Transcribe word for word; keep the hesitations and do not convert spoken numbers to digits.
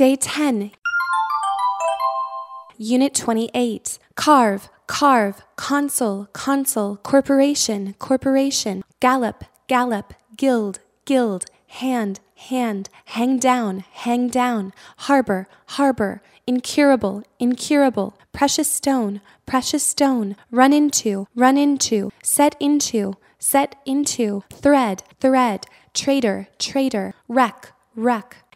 Day ten. Unit twenty-eight. Carve, carve, console, console, corporation, corporation, gallop, gallop, guild, guild, hand, hand, hang down, hang down, harbor, harbor, incurable, incurable, precious stone, precious stone, run into, run into, set into, set into, thread, thread, traitor, traitor, wreck, wreck,